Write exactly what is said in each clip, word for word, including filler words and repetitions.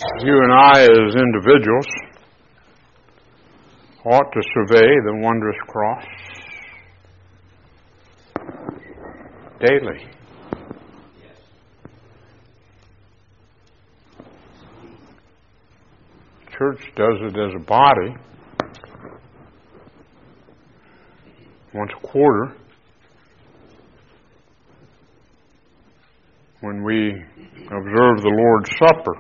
You and I as individuals ought to survey the wondrous cross daily. Church does it as a body once a quarter when we observe the Lord's Supper.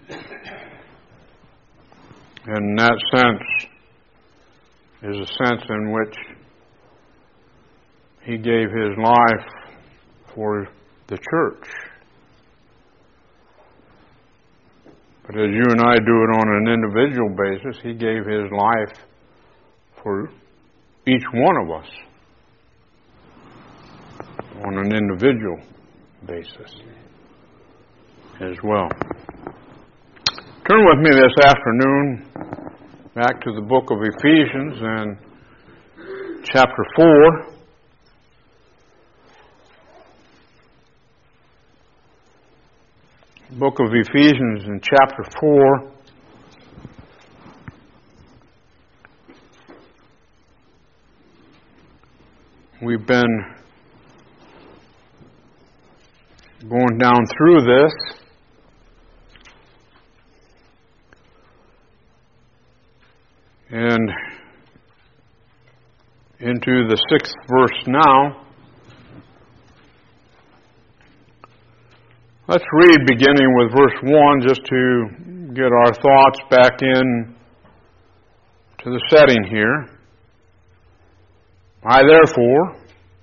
And in that sense is a sense in which He gave His life for the church. But as you and I do it on an individual basis, He gave His life for each one of us on an individual basis as well. Turn with me this afternoon back to the book of Ephesians and chapter four. Book of Ephesians in chapter four. We've been going down through this. And into the sixth verse now. Let's read beginning with verse one just to get our thoughts back in to the setting here. I therefore,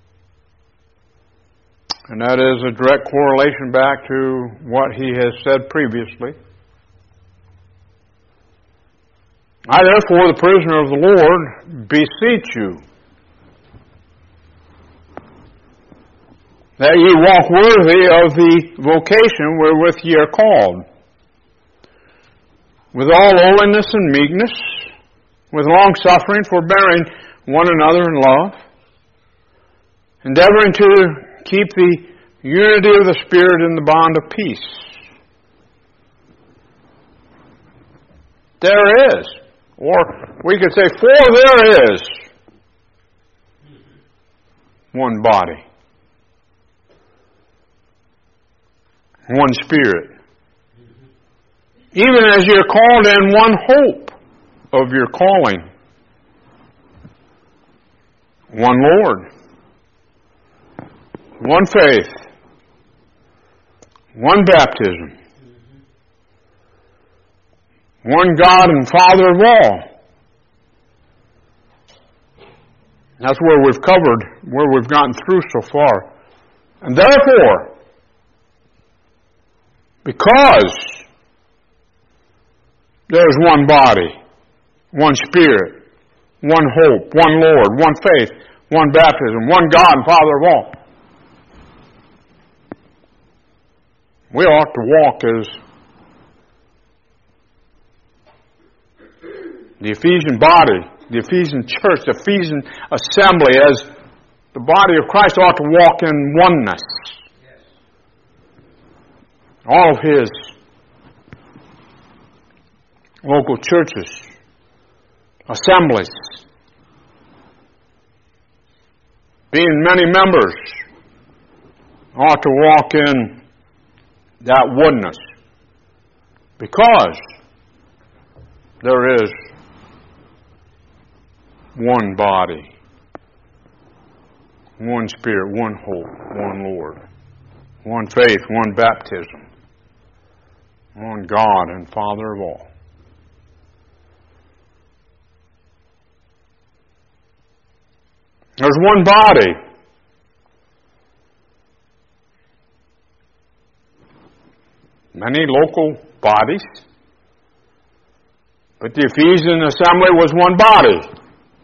and that is a direct correlation back to what he has said previously. I therefore, the prisoner of the Lord, beseech you, that ye walk worthy of the vocation wherewith ye are called, with all lowliness and meekness, with long suffering, forbearing one another in love, endeavoring to keep the unity of the Spirit in the bond of peace. There is, or we could say, for there is one body, one Spirit, even as you're called in one hope of your calling, one Lord, one faith, one baptism, one God and Father of all. That's where we've covered, where we've gotten through so far. And therefore, because there's one body, one Spirit, one hope, one Lord, one faith, one baptism, one God and Father of all, we ought to walk as the Ephesian body, the Ephesian church, the Ephesian assembly, as the body of Christ ought to walk in oneness. All of His local churches, assemblies, being many members, ought to walk in that oneness, because there is one body, one Spirit, one hope, one Lord, one faith, one baptism, one God and Father of all. There's one body. Many local bodies. But the Ephesian assembly was one body.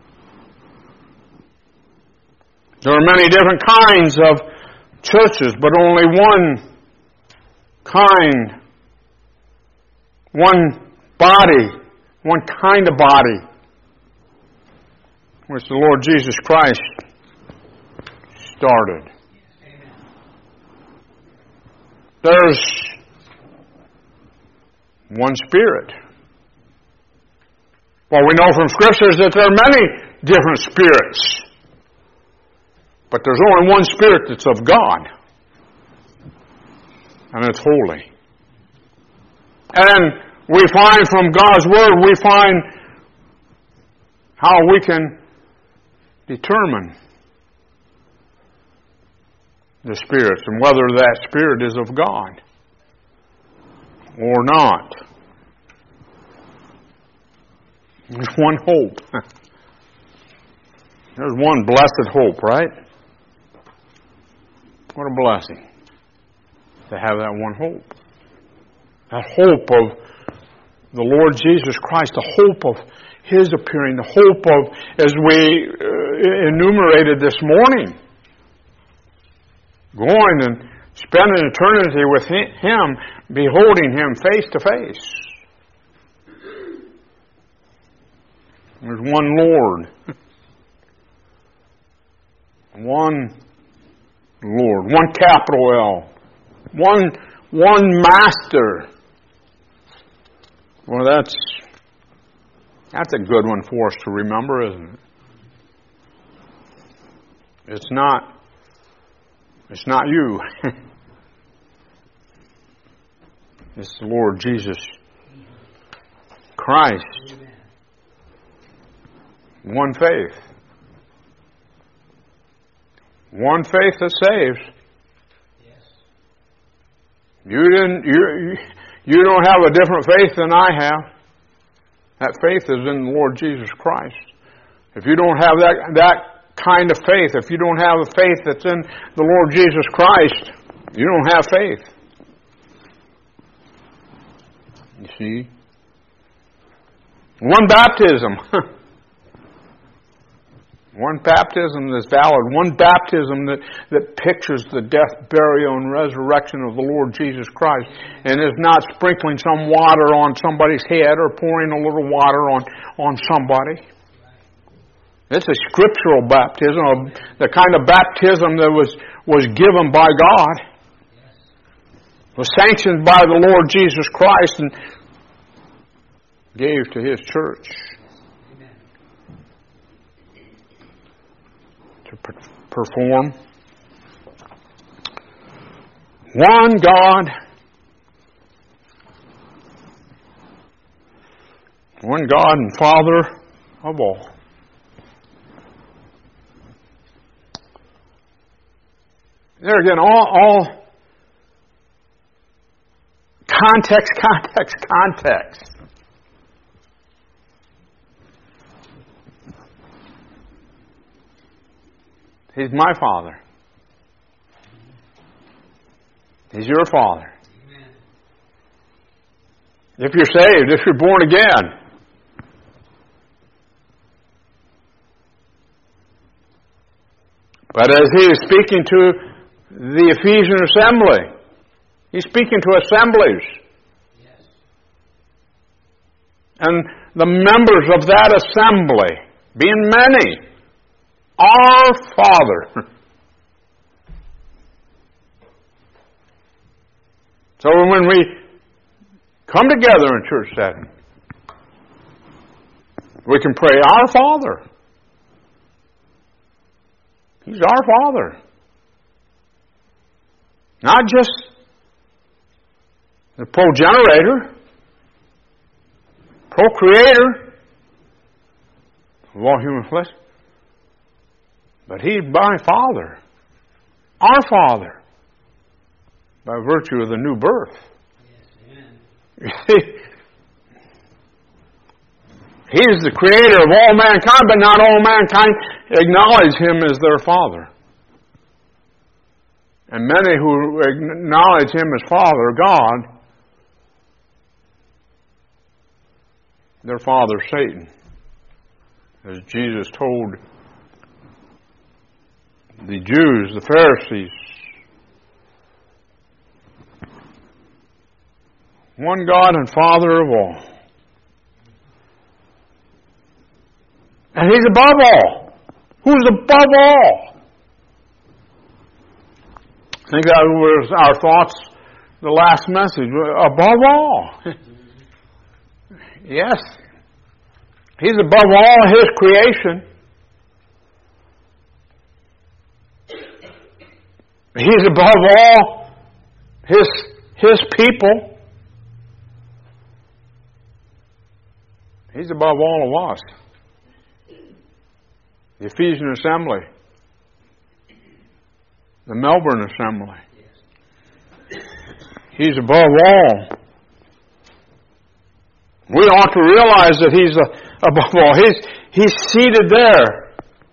There are many different kinds of churches, but only one kind, one body, one kind of body, which the Lord Jesus Christ started. There's One Spirit. Well, we know from Scriptures that there are many different spirits. But there's only one Spirit that's of God. And it's holy. And we find from God's Word, we find how we can determine the spirits and whether that spirit is of God or not. There's one hope. There's one blessed hope, right? What a blessing to have that one hope. That hope of the Lord Jesus Christ, the hope of His appearing, the hope of, as we uh, enumerated this morning, going and spending eternity with Him, beholding Him face to face. There's one Lord. One Lord. One capital L. One, one Master. Well, that's that's a good one for us to remember, isn't it? It's not It's not you. It's the Lord Jesus Christ. One faith. One faith that saves. You didn't. You you don't have a different faith than I have. That faith is in the Lord Jesus Christ. If you don't have that that kind of faith, if you don't have a faith that's in the Lord Jesus Christ, you don't have faith. You see? One baptism. One baptism that's valid. One baptism that, that pictures the death, burial, and resurrection of the Lord Jesus Christ. And is not sprinkling some water on somebody's head or pouring a little water on, on somebody. It's a scriptural baptism, the kind of baptism that was, was given by God. Was sanctioned by the Lord Jesus Christ and gave to His church. To perform. One God. One God and Father of all. There again, all, all context, context, context. He's my Father. He's your Father. Amen. If you're saved, if you're born again. But as He is speaking to the Ephesian assembly, He's speaking to assemblies. Yes. And the members of that assembly, being many, our Father. So when we come together in church setting, we can pray, Our Father. He's our Father. Not just the progenerator, procreator of all human flesh. But He's my Father, our Father, by virtue of the new birth. Yes, He's the creator of all mankind, but not all mankind acknowledge Him as their Father. And many who acknowledge Him as Father, God, their father Satan, as Jesus told the Jews, the Pharisees. One God and Father of all. And He's above all. Who's above all? I think that was our thoughts the last message. Above all. Yes. He's above all His creation. He's above all His, His people. He's above all of us. The Ephesian assembly. The Melbourne assembly. He's above all. We ought to realize that He's above all. He's, he's seated there.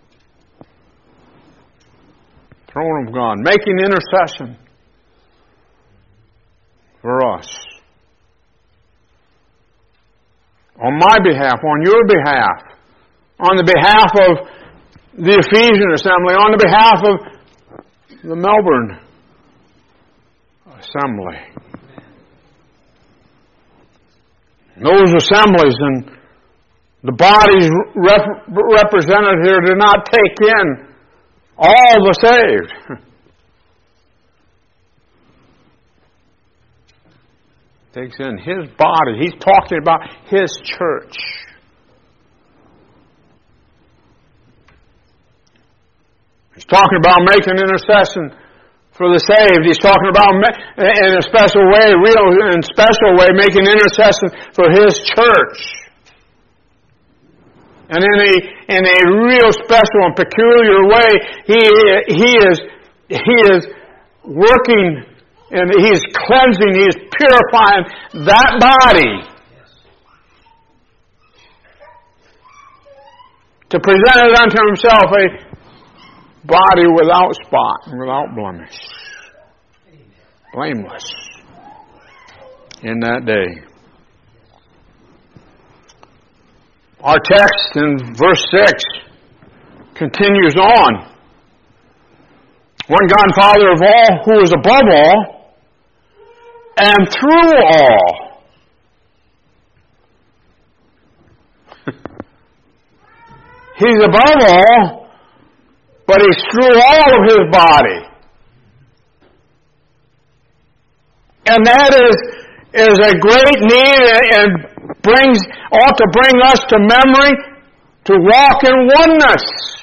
Throne of God. Making intercession for us. On my behalf, on your behalf, on the behalf of the Ephesian assembly, on the behalf of the Melbourne assembly. Those assemblies and the bodies rep- represented here do not take in all the saved. Takes in His body. He's talking about His church. He's talking about making intercession for the saved. He's talking about, in a special way, real in a special way, making intercession for His church. And in a in a real special and peculiar way, He He is He is working and He is cleansing, He is purifying that body to present it unto Himself a body without spot and without blemish, blameless in that day. Our text in verse six continues on. One God and Father of all, who is above all, and through all. He's above all, but He's through all of His body. And that is, is a great need and brings ought to bring us to memory to walk in oneness.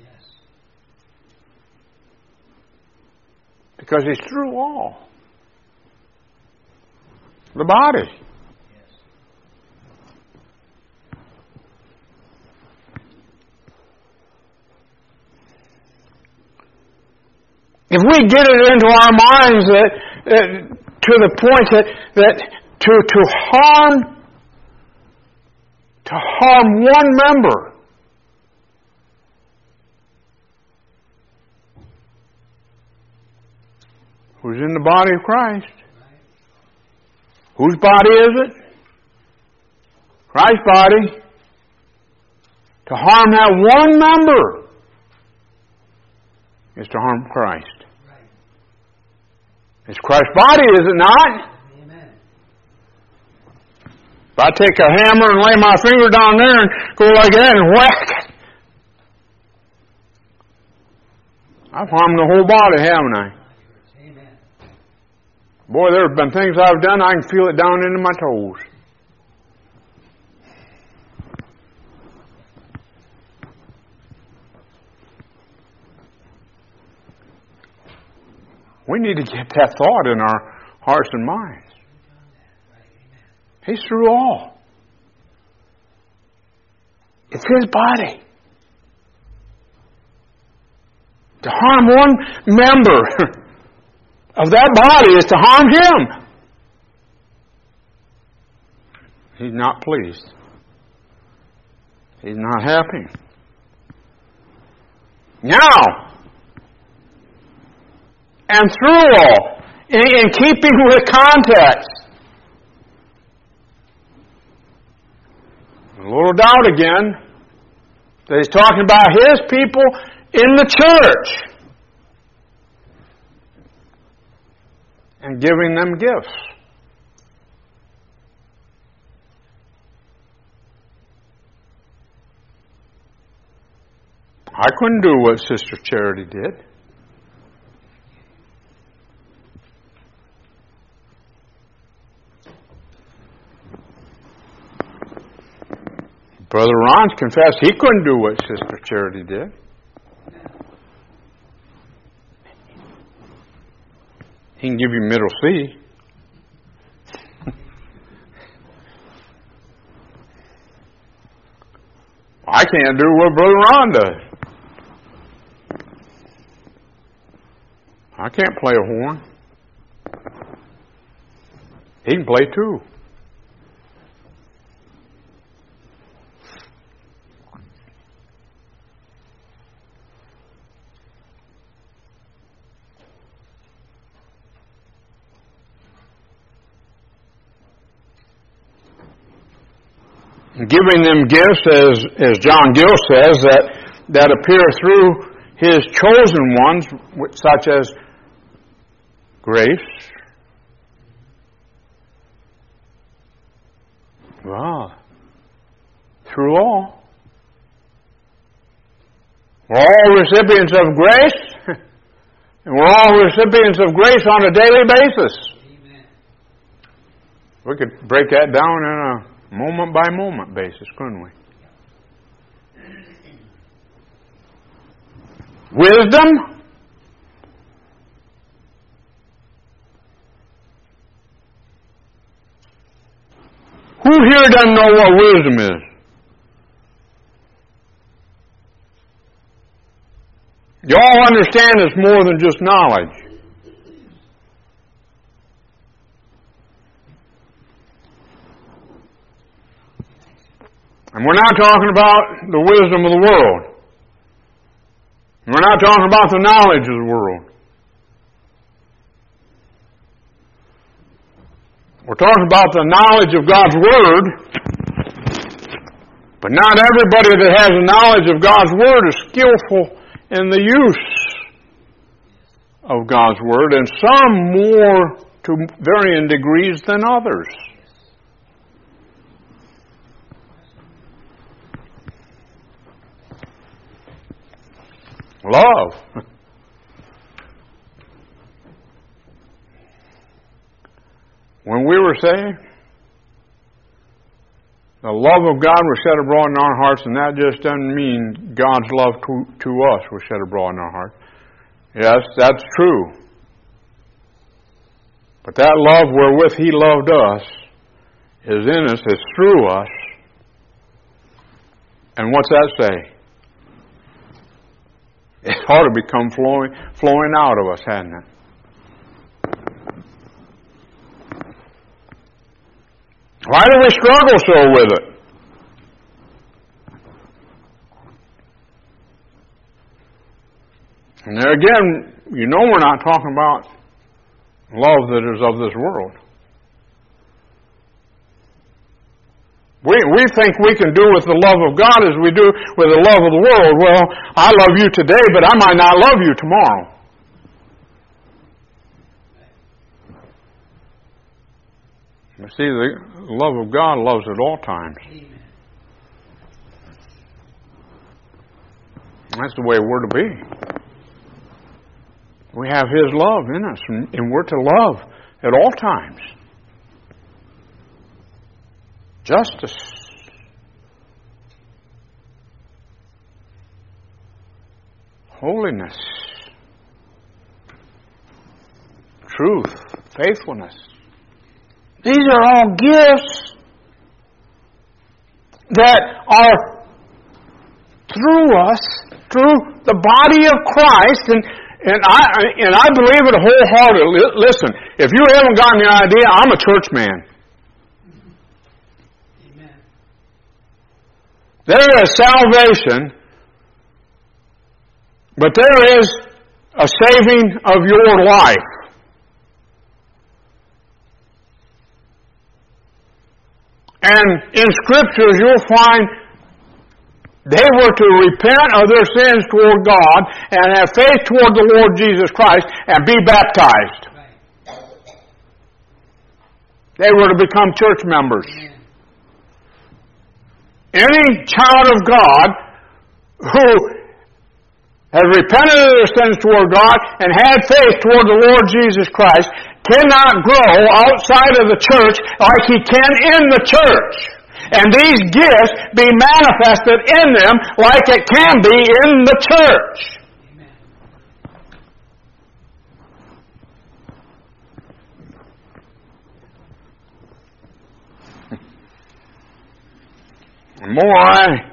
Because He's through all. The body. If we get it into our minds that, that to the point that, that to, to harm to harm one member who's in the body of Christ. Whose body is it? Christ's body. To harm that one member is to harm Christ. It's Christ's body, is it not? Amen. If I take a hammer and lay my finger down there and go like that and whack, I've harmed the whole body, haven't I? Amen. Boy, there have been things I've done, I can feel it down into my toes. We need to get that thought in our hearts and minds. He's through all. It's His body. To harm one member of that body is to harm Him. He's not pleased. He's not happy. Now, and through all, in, in keeping with context. A little doubt again that he's talking about His people in the church and giving them gifts. I couldn't do what Sister Charity did. Brother Ron's confessed he couldn't do what Sister Charity did. He can give you middle C. I can't do what Brother Ron does. I can't play a horn. He can play too. Giving them gifts, as, as John Gill says, that, that appear through His chosen ones, such as grace. Wow. Through all. We're all recipients of grace, and we're all recipients of grace on a daily basis. Amen. We could break that down in a moment by moment basis, couldn't we? Wisdom. Who here doesn't know what wisdom is? You all understand it's more than just knowledge. And we're not talking about the wisdom of the world. We're not talking about the knowledge of the world. We're talking about the knowledge of God's Word. But not everybody that has the knowledge of God's Word is skillful in the use of God's Word, and some more to varying degrees than others. Love. When we were saved, the love of God was shed abroad in our hearts, and that just doesn't mean God's love to, to us was shed abroad in our hearts. Yes, that's true. But that love wherewith He loved us is in us, is through us. And what's that say? It ought to become flowing, flowing out of us, hadn't it? Why do we struggle so with it? And there again, you know we're not talking about love that is of this world. We we think we can do with the love of God as we do with the love of the world. Well, I love you today, but I might not love you tomorrow. You see, the love of God loves at all times. That's the way we're to be. We have His love in us, and we're to love at all times. Justice. Holiness. Truth. Faithfulness. These are all gifts that are through us, through the body of Christ, and and I and I believe it wholeheartedly. Listen, if you haven't gotten the idea, I'm a church man. Amen. There is salvation, but there is a saving of your life. And in Scriptures you'll find they were to repent of their sins toward God and have faith toward the Lord Jesus Christ and be baptized. They were to become church members. Any child of God who has repented of their sins toward God and had faith toward the Lord Jesus Christ cannot grow outside of the church like he can in the church. and these gifts be manifested in them like it can be in the church. The more I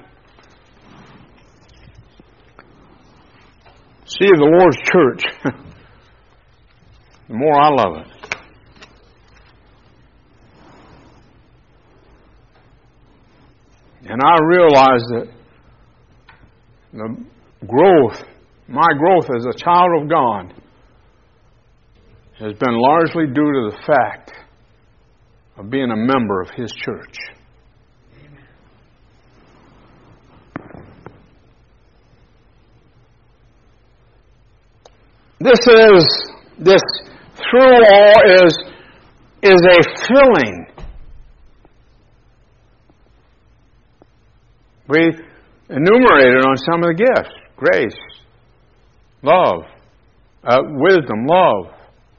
see the Lord's church, the more I love it. And I realize that the growth, my growth as a child of God, has been largely due to the fact of being a member of His church. This is, this through all is, is a filling. We enumerated on some of the gifts. Grace, love, uh, wisdom, love.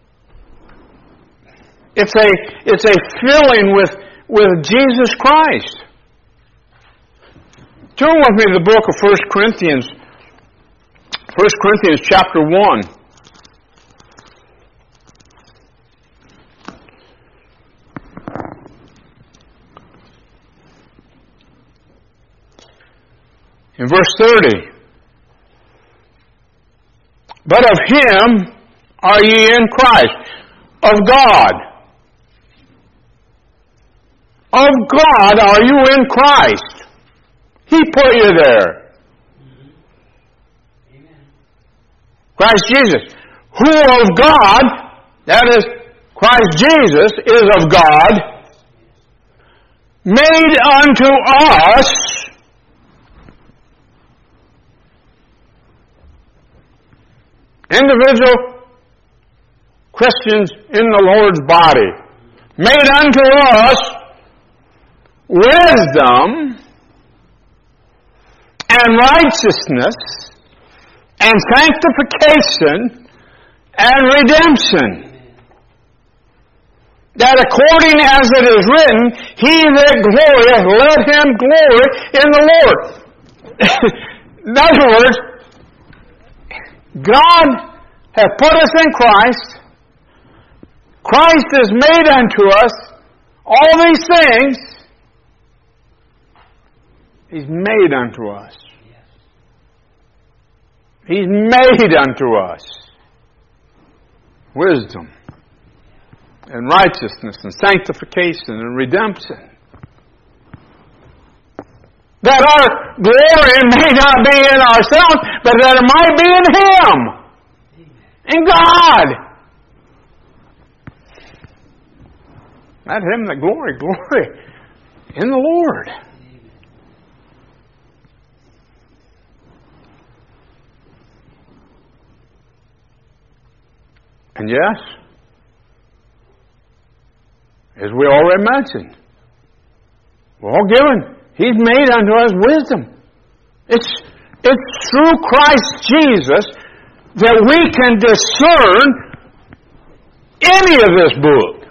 It's a, it's a filling with, with Jesus Christ. Turn with me to the book of First Corinthians. First Corinthians chapter one. In verse thirty, but of Him are ye in Christ, of God. Of God are you in Christ. He put you there. Amen. Christ Jesus, who of God, that is, Christ Jesus is of God, made unto us individual Christians in the Lord's body, made unto us wisdom and righteousness and sanctification and redemption. That according as it is written, he that glorieth, let him glory in the Lord. In other words, God hath put us in Christ. Christ is made unto us all these things. He's made unto us. He's made unto us wisdom and righteousness and sanctification and redemption. That our glory may not be in ourselves, but that it might be in Him. In God. Let Him that glory, glory in the Lord. And yes, as we already mentioned, we're all given. He's made unto us wisdom. It's, it's through Christ Jesus that we can discern any of this book.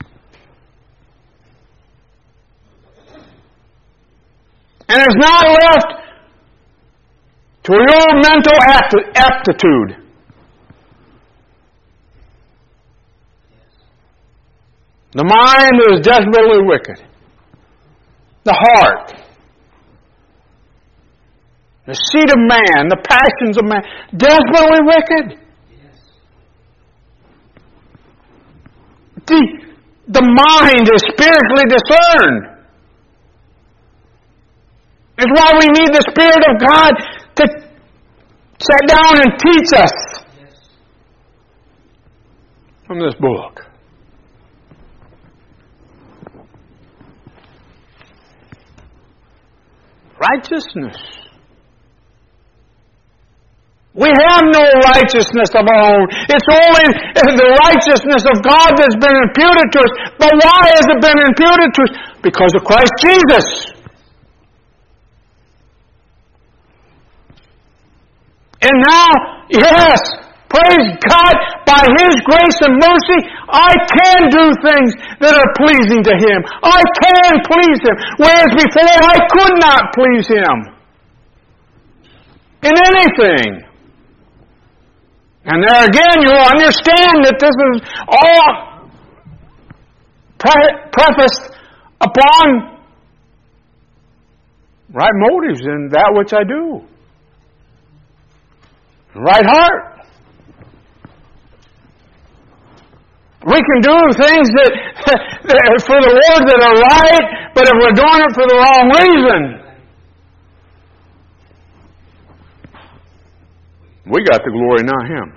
And it's not left to your mental aptitude. The mind is desperately wicked. The heart, the seat of man, the passions of man, desperately wicked. Yes. The, the mind is spiritually discerned. It's why we need the Spirit of God to sit down and teach us yes. from this book. Righteousness. We have no righteousness of our own. It's only the righteousness of God that's been imputed to us. But why has it been imputed to us? Because of Christ Jesus. And now, yes, praise God, by His grace and mercy, I can do things that are pleasing to Him. I can please Him, whereas before I could not please Him in anything. And there again, you'll understand that this is all pre- prefaced upon right motives in that which I do. Right heart. We can do things that, that for the Lord that are right, but if we're doing it for the wrong reason, we got the glory, not Him.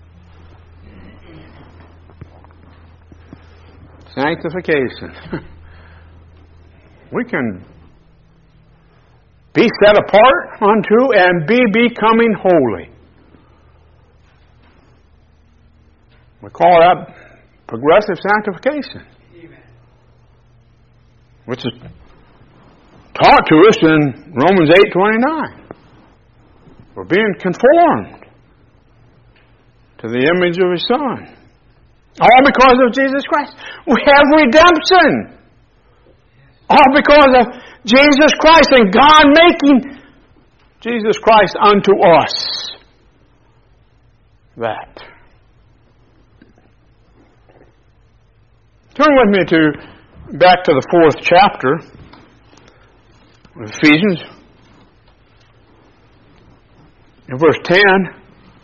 Sanctification. We can be set apart unto and be becoming holy. We call that progressive sanctification. Amen. Which is taught to us in Romans eight twenty-nine. We're being conformed to the image of His Son. All because of Jesus Christ. We have redemption. All because of Jesus Christ and God making Jesus Christ unto us. That. Turn with me to back to the fourth chapter of Ephesians. In verse ten.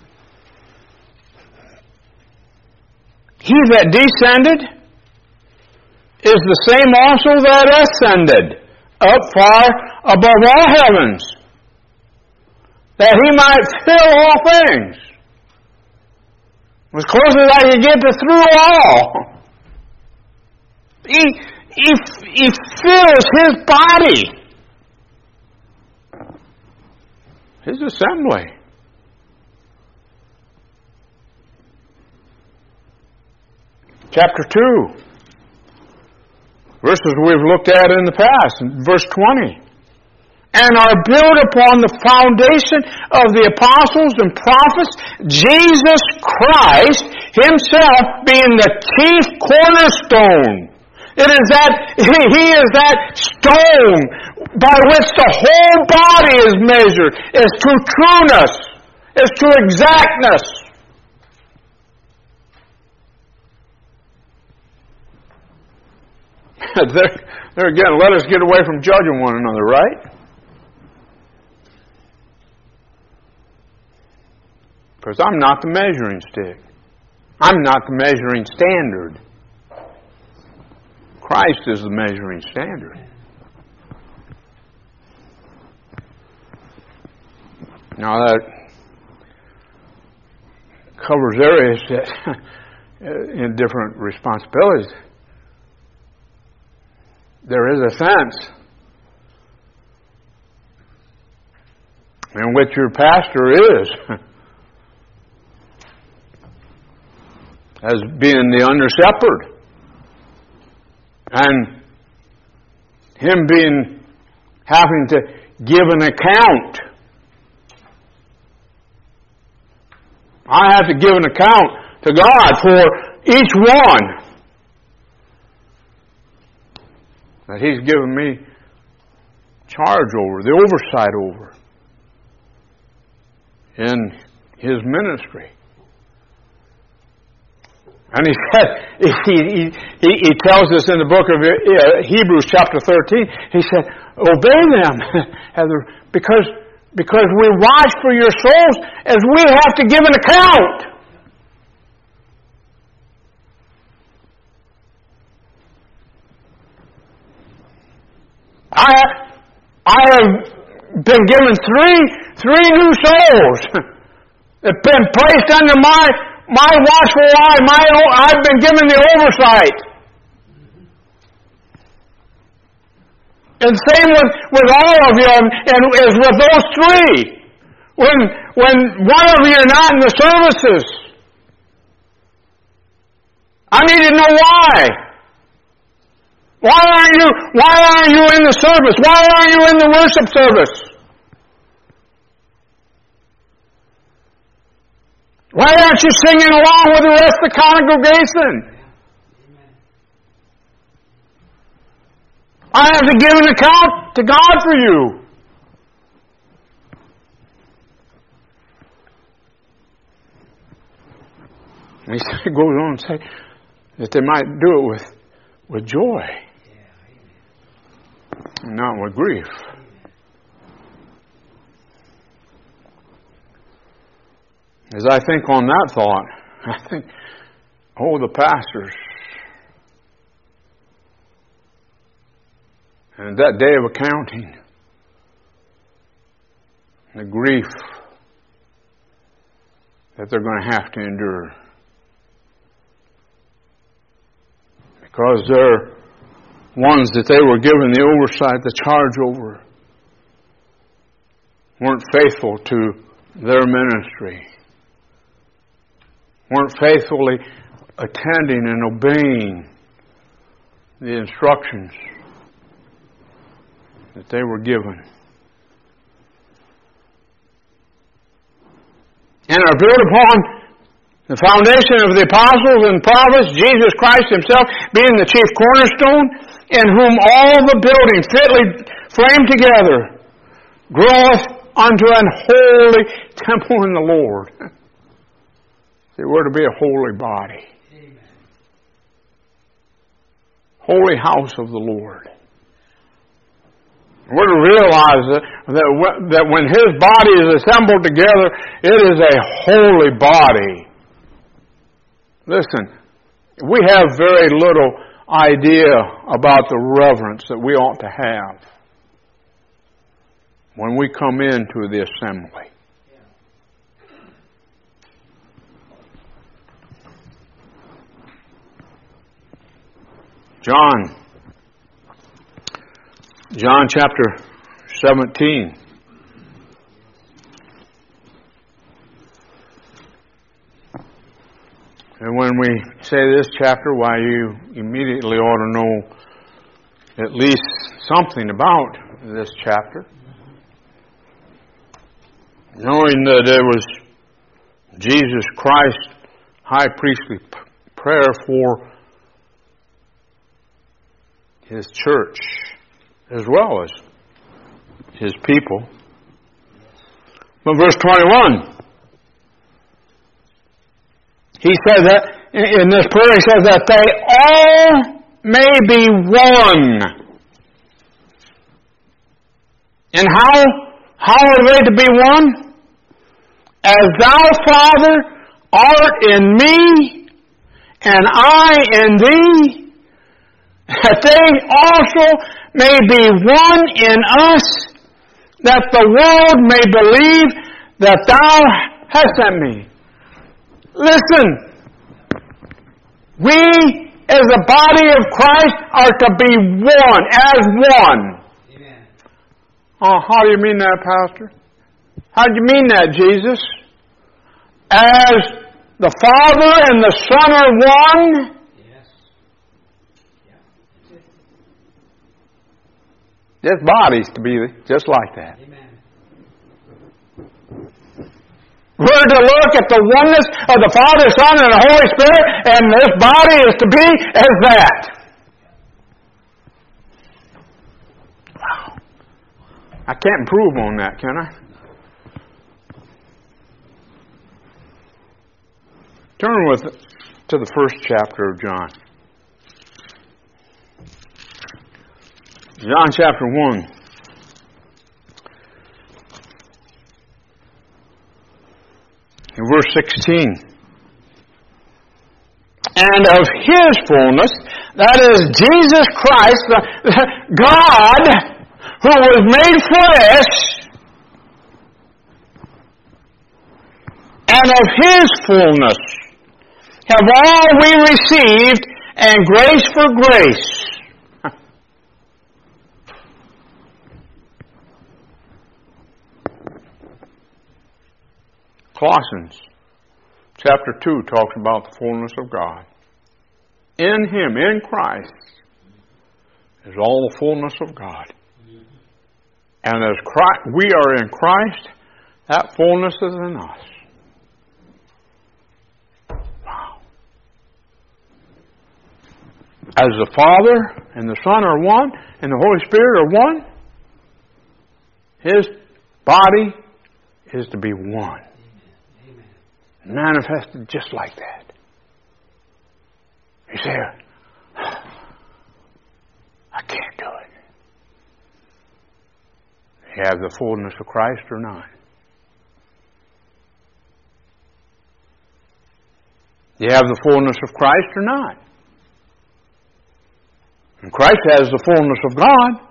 He that descended is the same also that ascended up far above all heavens, that He might fill all things. As close as I could get to through all. He, he, he fills His body, His assembly. Chapter two. Verses we've looked at in the past. Verse twenty. And are built upon the foundation of the apostles and prophets, Jesus Christ Himself being the chief cornerstone. It is that, He is that stone by which the whole body is measured, as to trueness, as to exactness. there, there again, let us get away from judging one another, right? Because I'm not the measuring stick. I'm not the measuring standard. Christ is the measuring standard. Now that covers areas that in different responsibilities. There is a sense in which your pastor is as being the under shepherd, and him being having to give an account. I have to give an account to God for each one that He's given me charge over, the oversight over in His ministry. And he said, he, he, he, he tells us in the book of Hebrews chapter thirteen, he said, obey them, because, because we watch for your souls as we have to give an account. I, I have been given three, three new souls that have been placed under my My watchful eye, my, I've been given the oversight. And same with, with all of you, and, and as with those three. When, when one of you are not in the services, I need to know why. Why aren't you, why aren't you in the service? Why aren't you in the worship service? Why aren't you singing along with the rest of the congregation? I have to give an account to God for you. And he goes on to say that they might do it with, with joy, and not with grief. As I think on that thought, I think, oh, the pastors. And that day of accounting, the grief that they're going to have to endure. Because they're ones that they were given the oversight, the charge over, weren't faithful to their ministry, weren't faithfully attending and obeying the instructions that they were given. And are built upon the foundation of the apostles and prophets, Jesus Christ himself being the chief cornerstone, in whom all the building fitly framed together groweth unto an holy temple in the Lord. See, we're to be a holy body. Amen. Holy house of the Lord. We're to realize that, that, that when His body is assembled together, it is a holy body. Listen, we have very little idea about the reverence that we ought to have when we come into the assembly. John, John chapter seventeen. And when we say this chapter, why, you immediately ought to know at least something about this chapter. Knowing that there was Jesus Christ high priestly prayer for His church as well as His people. But verse twenty-one, he says that, in this prayer, he says that they all may be one. And how, how are they to be one? As thou, Father, art in me, and I in thee, that they also may be one in us, that the world may believe that thou hast sent me. Listen, we as a body of Christ are to be one, as one. Amen. Oh, how do you mean that, Pastor? How do you mean that, Jesus? As the Father and the Son are one? Yes. Yeah. This body's to be just like that. Amen. We're to look at the oneness of the Father, Son, and the Holy Spirit, and this body is to be as that. Wow. I can't improve on that, can I? Turn with to the first chapter of John. John chapter one. In verse sixteen. And of His fullness, that is Jesus Christ, the, the God who was made flesh, and of His fullness have all we received, and grace for grace. Colossians chapter two talks about the fullness of God. In Him, in Christ, is all the fullness of God. And as Christ, we are in Christ, that fullness is in us. as the Father and the Son are one and the Holy Spirit are one, His body is to be one. Amen. Manifested just like that. You say, I can't do it. You have the fullness of Christ or not? You have the fullness of Christ or not? And Christ has the fullness of God.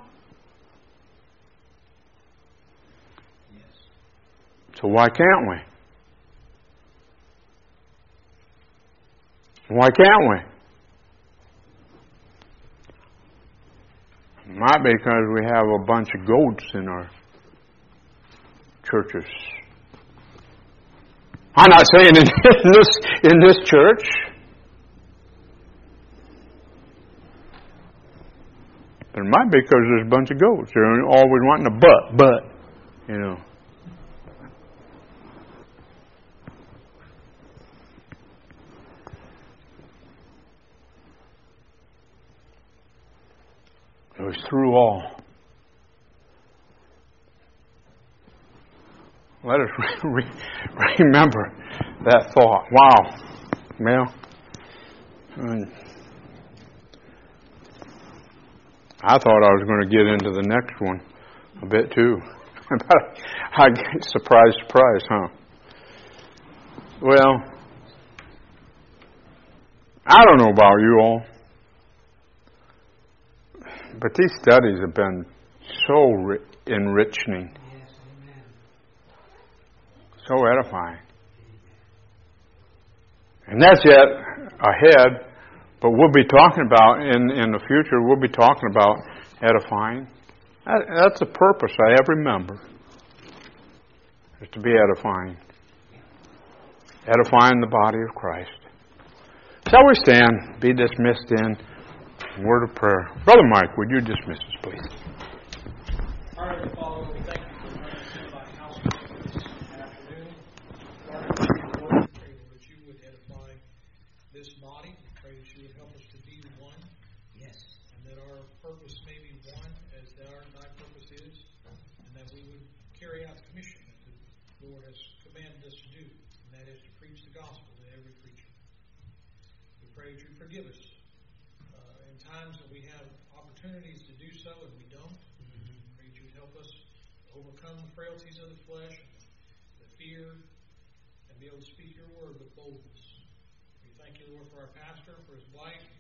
So why can't we? Why can't we? It might be because we have a bunch of goats in our churches. I'm not saying in this in this church. But it might be because there's a bunch of goats. They're always wanting a butt, butt, you know. It was through all. Let us re- re- remember that thought. Wow. Well, I thought I was going to get into the next one a bit too. I get surprise, surprise, huh? Well, I don't know about you all, but these studies have been so ri- enriching. So edifying. And that's yet ahead, but we'll be talking about, in, in the future, we'll be talking about edifying. That, that's the purpose of every member, is to be edifying. Edifying the body of Christ. Shall we stand, be dismissed in a word of prayer. Brother Mike, would you dismiss us, please? All right, Father, we thank you for running through thy house this afternoon. Lord, I pray, Lord, pray that you would edify this body. Pray that you would help us to be one. Yes. And that our purpose may be one as our, thy purpose is. And that we would carry out the commission that the Lord has commanded us to do. And that is to preach the gospel to every creature. We pray that you forgive us uh, in times that we have opportunities to do so and we don't. Help us overcome the frailties of the flesh, the fear, and be able to speak your word with boldness. We thank you, Lord, for our pastor, for his wife,